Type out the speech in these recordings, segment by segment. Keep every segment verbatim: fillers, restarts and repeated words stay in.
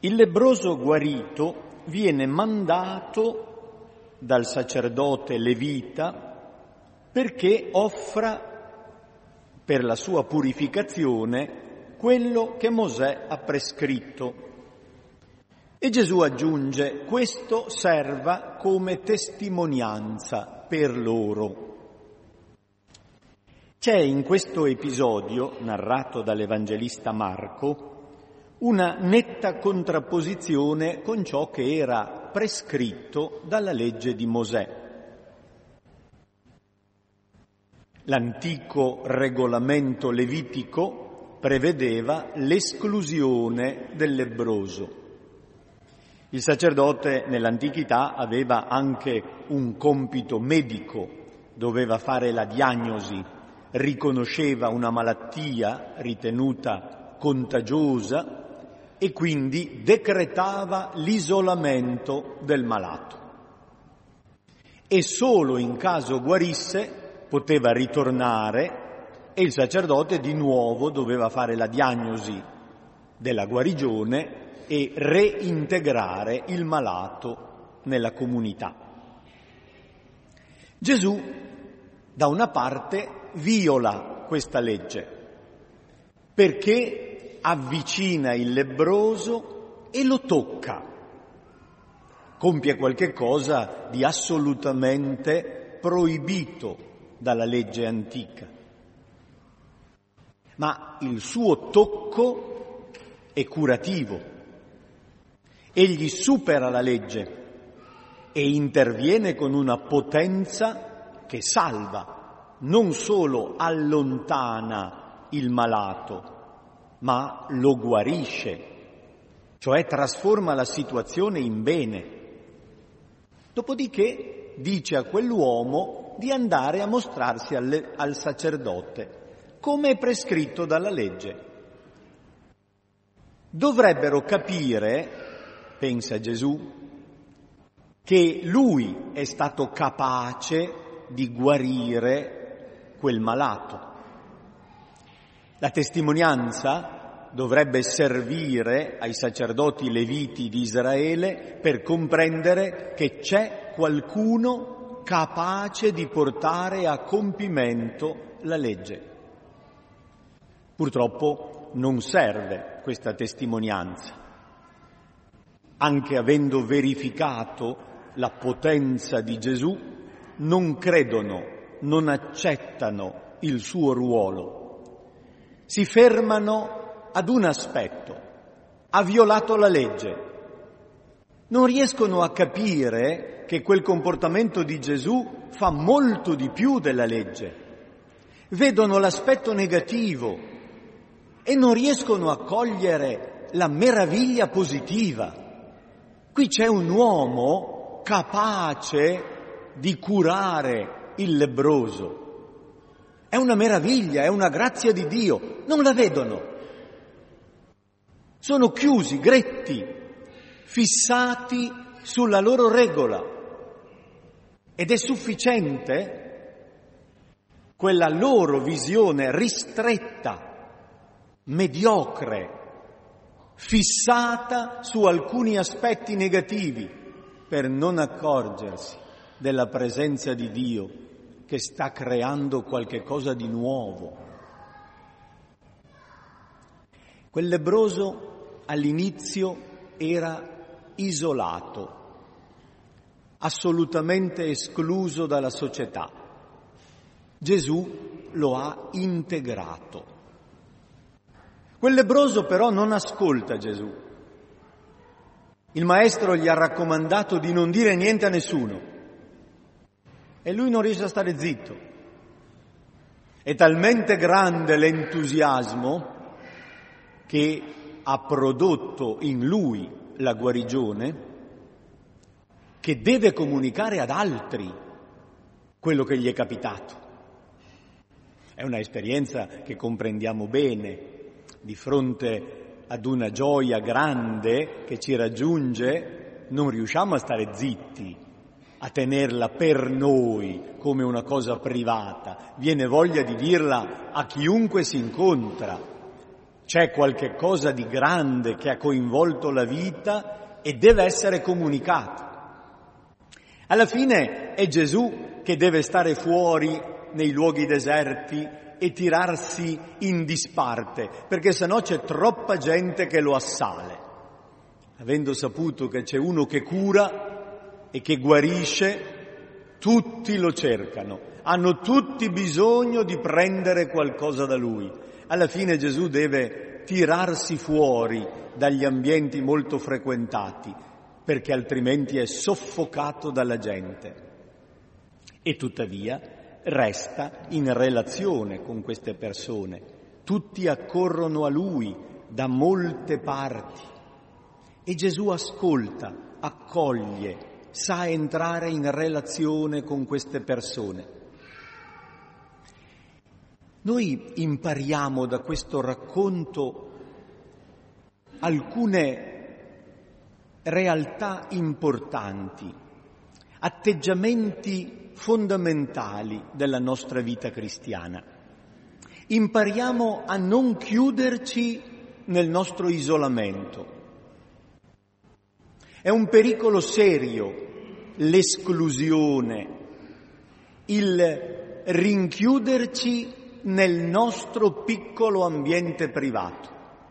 Il lebbroso guarito viene mandato dal sacerdote levita perché offra per la sua purificazione quello che Mosè ha prescritto. E Gesù aggiunge: questo serva come testimonianza per loro. C'è in questo episodio, narrato dall'Evangelista Marco, una netta contrapposizione con ciò che era prescritto dalla legge di Mosè. L'antico regolamento levitico prevedeva l'esclusione del lebbroso. Il sacerdote nell'antichità aveva anche un compito medico, doveva fare la diagnosi, riconosceva una malattia ritenuta contagiosa e quindi decretava l'isolamento del malato. E solo in caso guarisse poteva ritornare e il sacerdote di nuovo doveva fare la diagnosi della guarigione e reintegrare il malato nella comunità. Gesù, da una parte, viola questa legge perché avvicina il lebbroso e lo tocca, compie qualche cosa di assolutamente proibito dalla legge antica. Ma il suo tocco è curativo. Egli supera la legge e interviene con una potenza che salva, non solo allontana il malato, ma lo guarisce, cioè trasforma la situazione in bene. Dopodiché dice a quell'uomo di andare a mostrarsi al, al sacerdote, come è prescritto dalla legge. Dovrebbero capire, pensa Gesù, che lui è stato capace di guarire quel malato. La testimonianza dovrebbe servire ai sacerdoti leviti di Israele per comprendere che c'è qualcuno capace di portare a compimento la legge. Purtroppo non serve questa testimonianza. Anche avendo verificato la potenza di Gesù, non credono, non accettano il suo ruolo. Si fermano ad un aspetto: ha violato la legge. Non riescono a capire che quel comportamento di Gesù fa molto di più della legge. Vedono l'aspetto negativo e non riescono a cogliere la meraviglia positiva. Qui c'è un uomo capace di curare il lebbroso. È una meraviglia, è una grazia di Dio. Non la vedono. Sono chiusi, gretti, fissati sulla loro regola. Ed è sufficiente quella loro visione ristretta, mediocre, fissata su alcuni aspetti negativi, per non accorgersi della presenza di Dio che sta creando qualche cosa di nuovo. Quel lebbroso all'inizio era isolato, assolutamente escluso dalla società. Gesù lo ha integrato. Quel lebbroso però non ascolta Gesù. Il maestro gli ha raccomandato di non dire niente a nessuno. E lui non riesce a stare zitto. È talmente grande l'entusiasmo che ha prodotto in lui la guarigione che deve comunicare ad altri quello che gli è capitato. È una esperienza che comprendiamo bene. Di fronte ad una gioia grande che ci raggiunge, non riusciamo a stare zitti, a tenerla per noi come una cosa privata. Viene voglia di dirla a chiunque si incontra. C'è qualche cosa di grande che ha coinvolto la vita e deve essere comunicato. Alla fine è Gesù che deve stare fuori nei luoghi deserti e tirarsi in disparte, perché sennò c'è troppa gente che lo assale. Avendo saputo che c'è uno che cura e che guarisce, tutti lo cercano, hanno tutti bisogno di prendere qualcosa da lui. Alla fine Gesù deve tirarsi fuori dagli ambienti molto frequentati, perché altrimenti è soffocato dalla gente. E tuttavia resta in relazione con queste persone. Tutti accorrono a lui da molte parti. E Gesù ascolta, accoglie, sa entrare in relazione con queste persone. Noi impariamo da questo racconto alcune realtà importanti, atteggiamenti fondamentali della nostra vita cristiana. Impariamo a non chiuderci nel nostro isolamento. È un pericolo serio l'esclusione, il rinchiuderci nel nostro piccolo ambiente privato.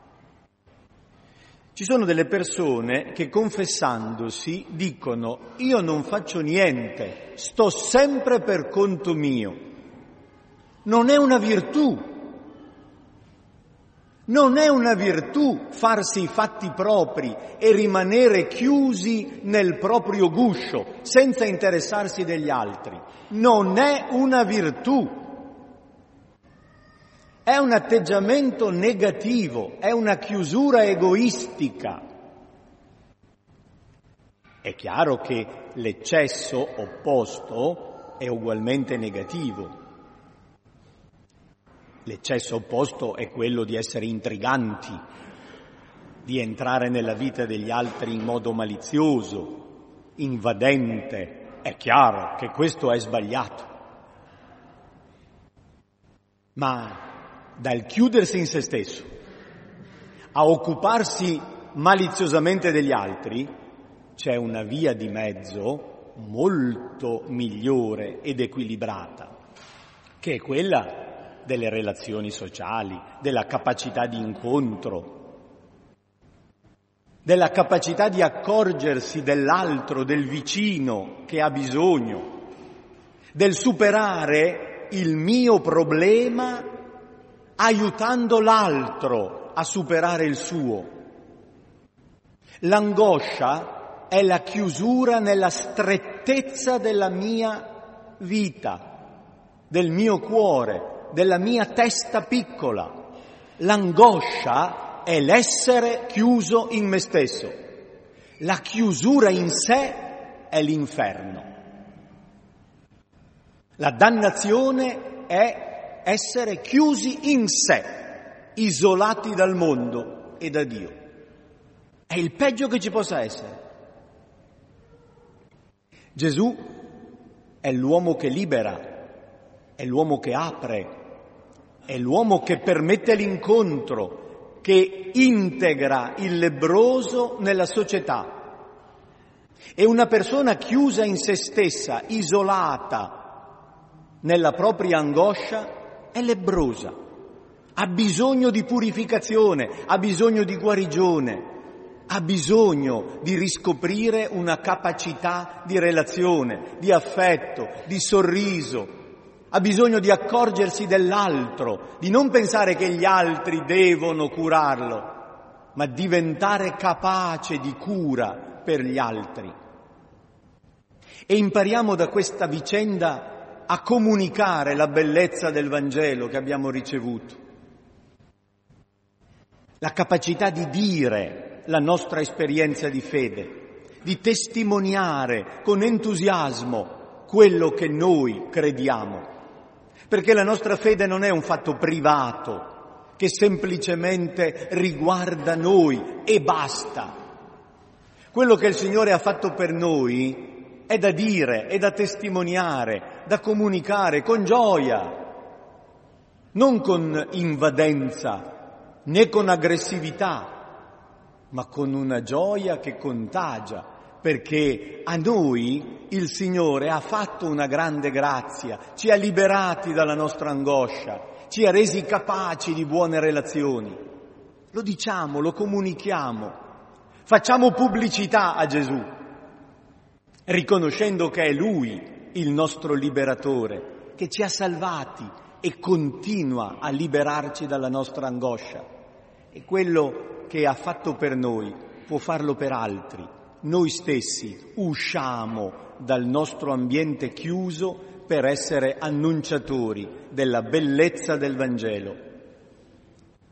Ci sono delle persone che confessandosi dicono: io non faccio niente, sto sempre per conto mio. Non è una virtù. Non è una virtù farsi i fatti propri e rimanere chiusi nel proprio guscio senza interessarsi degli altri. Non è una virtù. È un atteggiamento negativo, è una chiusura egoistica. È chiaro che l'eccesso opposto è ugualmente negativo. L'eccesso opposto è quello di essere intriganti, di entrare nella vita degli altri in modo malizioso, invadente. È chiaro che questo è sbagliato. Ma dal chiudersi in se stesso a occuparsi maliziosamente degli altri c'è una via di mezzo molto migliore ed equilibrata, che è quella delle relazioni sociali, della capacità di incontro, della capacità di accorgersi dell'altro, del vicino che ha bisogno, del superare il mio problema aiutando l'altro a superare il suo. L'angoscia è la chiusura nella strettezza della mia vita, del mio cuore, della mia testa piccola. L'angoscia è l'essere chiuso in me stesso. La chiusura in sé è l'inferno. La dannazione è essere chiusi in sé, isolati dal mondo e da Dio. È il peggio che ci possa essere. Gesù è l'uomo che libera, è l'uomo che apre, è l'uomo che permette l'incontro, che integra il lebbroso nella società. E una persona chiusa in se stessa, isolata nella propria angoscia, è lebbrosa, ha bisogno di purificazione, ha bisogno di guarigione, ha bisogno di riscoprire una capacità di relazione, di affetto, di sorriso, ha bisogno di accorgersi dell'altro, di non pensare che gli altri devono curarlo, ma diventare capace di cura per gli altri. E impariamo da questa vicenda a comunicare la bellezza del Vangelo che abbiamo ricevuto. La capacità di dire la nostra esperienza di fede, di testimoniare con entusiasmo quello che noi crediamo. Perché la nostra fede non è un fatto privato che semplicemente riguarda noi e basta. Quello che il Signore ha fatto per noi è da dire, è da testimoniare, da comunicare con gioia, non con invadenza, né con aggressività, ma con una gioia che contagia, perché a noi il Signore ha fatto una grande grazia, ci ha liberati dalla nostra angoscia, ci ha resi capaci di buone relazioni. Lo diciamo, lo comunichiamo, facciamo pubblicità a Gesù, riconoscendo che è Lui il nostro liberatore, che ci ha salvati e continua a liberarci dalla nostra angoscia. E quello che ha fatto per noi può farlo per altri. Noi stessi usciamo dal nostro ambiente chiuso per essere annunciatori della bellezza del Vangelo.